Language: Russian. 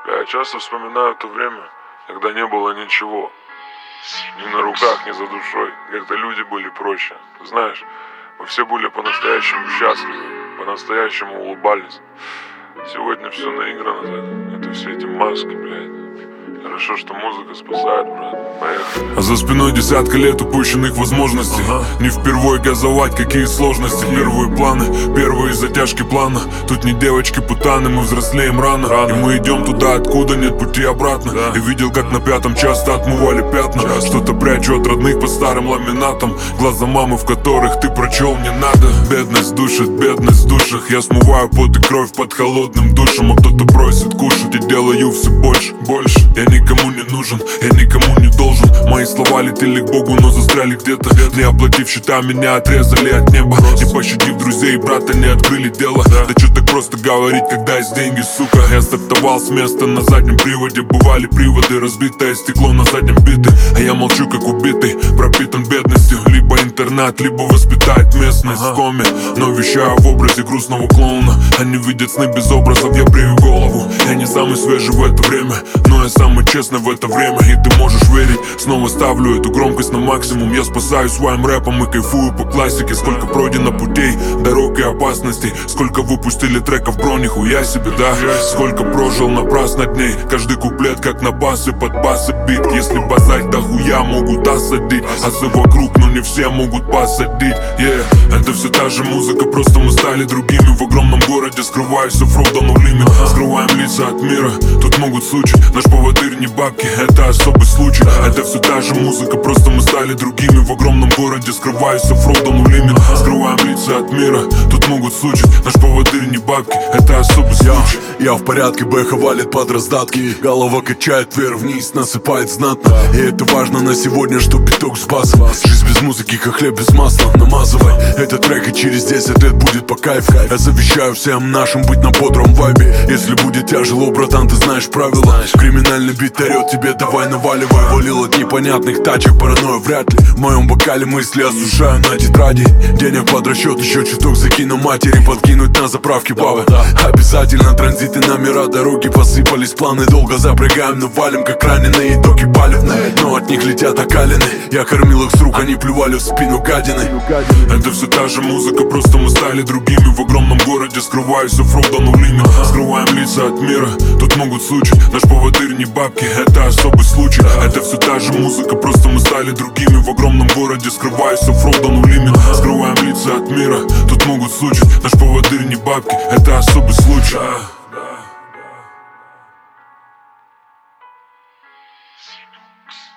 Я часто вспоминаю то время, когда не было ничего. Ни на руках, ни за душой. Когда люди были проще. Знаешь, мы все были по-настоящему счастливы, по-настоящему улыбались. Сегодня все наиграно, это все эти маски, блядь. Хорошо, что музыка спасает, брат. Поехали. А за спиной десятка лет упущенных возможностей. Не впервой газовать, какие сложности. Первые планы, первые затяжки плана. Тут не девочки-путаны, мы взрослеем рано. И мы идем туда, откуда нет пути обратно. И видел, как на пятом часто отмывали пятна. Что-то прячу от родных под старым ламинатом. Глаза мамы, в которых ты прочел не надо. Бедность душит, бедность в душах. Я смываю пот и кровь под холодным душем. А кто-то просит кушать и делаю все больше. Я никому не нужен, я никому не должен. Мои слова летели к Богу, но застряли где-то. Не оплатив счета, меня отрезали от неба. Не пощадив друзей, брата, не открыли дело. Да чё так просто говорить, когда есть деньги, сука. Я стартовал с места на заднем приводе. Бывали приводы, разбитое стекло на заднем биты. А я молчу, как убитый, пропитан бедностью. Либо интернат, либо воспитает местность в коме. Но вещаю в образе грустного клоуна. Они видят сны без образов, я брею голову. Я не самый свежий в это время, но я самый честный в это время. И ты можешь верить, снова ставлю эту громкость на максимум. Я спасаюсь своим рэпом и кайфую по классике. Сколько пройдено путей, дорог и опасностей. Сколько выпустили треков, бро, нихуя себе, да. Сколько прожил напрасно дней. Каждый куплет как на басы, под басы бит. Если базать, да хуя могут осадить. Асы вокруг, но не все могут посадить. Это все та же музыка, просто мы стали другими. В огромном городе скрываюсь, оффроуда no limit. Скрываем лица от мира, тут могут случай. Наш поводырь не бабки, это особый случай. Это все та же музыка, просто мы стали другими. В огромном городе скрываюсь, оффроуда no limit. Скрываем лица от мира, тут могут случай. Наш поводырь не бабки, это особый случай. Я в порядке, бэха валит под раздатки. Голова качает вверх-вниз, насыпает знатно. И это важно на сегодня, что биток с басом. Жизнь без музыки, как хлеб без масла. Намазывай этот трек, и через 10 лет будет по кайфу. Я завещаю всем нашим быть на бодром вайбе. Если будет тяжело, братан, ты знаешь правила. Криминальный бит орет тебе, давай наваливай. Валил от непонятных тачек, паранойя вряд ли. В моем бокале мысли осушаю на тетради. Денег под расчет, еще чуток закину матери. Подкинуть на заправке бабы. Обязательно транзиты, номера, дороги посыпались. Планы долго запрягаем, но валим как раненые. Итоги палевные, но от них летят окалины. Я кормил их с рук, они плювали в спину гадины. Это все та же музыка, просто мы стали другими. В огромном городе скрываюсь, оффроуда no limit. Скрываем лица от мира, тут могут случай. Наш поводырь не бабки, это особый случай. Это все та же музыка, просто мы стали другими. В огромном городе скрываюсь, оффроуда no limit. Скрываем лица от мира, тут могут случай. Наш поводырь не бабки, это особый случай. Sinux.